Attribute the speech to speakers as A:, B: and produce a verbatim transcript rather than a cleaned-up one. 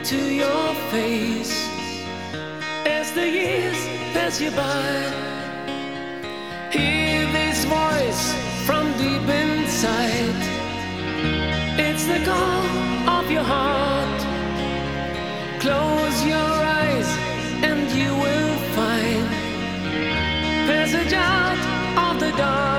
A: into your face as the years pass you by. Hear this voice from deep inside. It's the call of your heart. Close your eyes and you will find passage out of the dark.